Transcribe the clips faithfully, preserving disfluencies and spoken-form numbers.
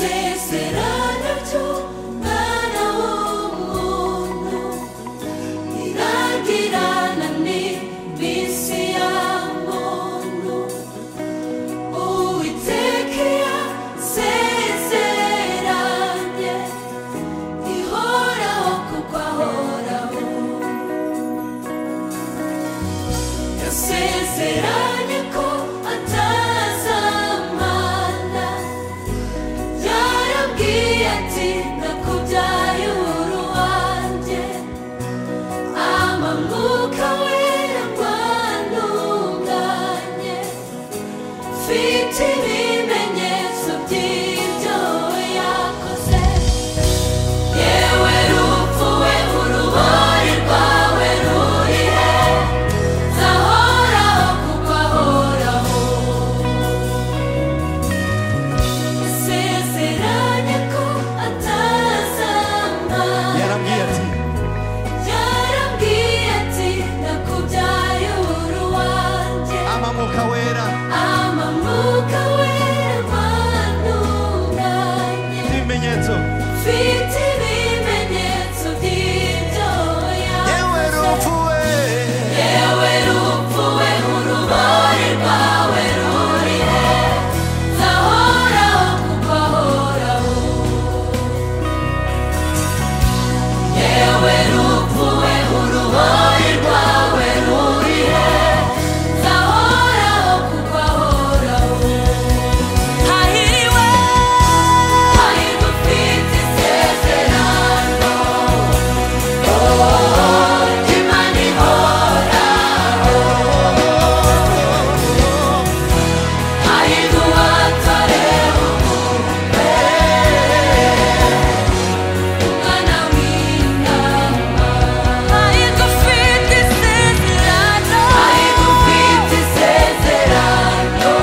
isezerano ry'Umwana w'umuntu rirangirana n'iminsi ya muntu. Uwiteka yasezeranye ihoraho kuko ahoraho. Yasezeranye ko atazamana, yarambwiye ati ndakubyaye uri uwanjye. Amamuka wera rwantunganye, mfite ibimenyetso by'ibyo yakoze. Yewe rupfu we urubori rwawe rurihe? Zahoraho kuko ahoraho. Yasezeranye ko atazamana, yarambwiye ati yarambwiye ati ndakubyaye uri uwanjye. amamuka wera Amamuka wera rwantunganye, ibimenyetso mfite ibimenyetso by'ibyo yewe yakoze. rupfu we Yewe rupfu we urubori rwawe rurihe? Zahoraho kuko ahoraho. Yewe rupfu we urubori rwawe rurihe? Zahoraho kuko ahoraho. Hahiriwe, hahirwa ufite isezerano, oh, ry'Imana ihoraho. Hahirwa uwatorewe ubukwe, umwana w'intama. Hahirwa ufite isezerano, hahirwa ufite isezerano,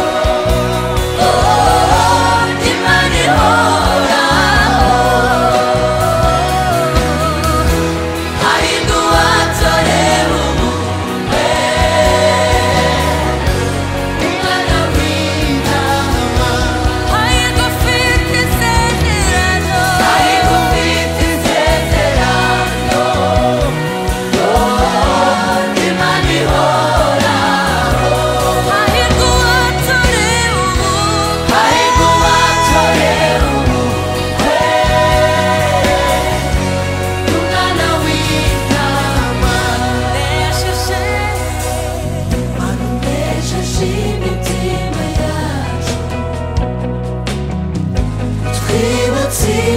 oh, ry'Imana ihoraho. Hahirwa uwatorewe ubukwe, umwana w'intama. Hahirwa ufite isezerano, hahirwa ufite isezerano, oh, ry'Imana ihoraho. Hahirwa uwatorewe ubukwe, hahirwa uwatorewe ubukwe, umwana w'intama. Unesheje, unesheje imitima yacu, twibutse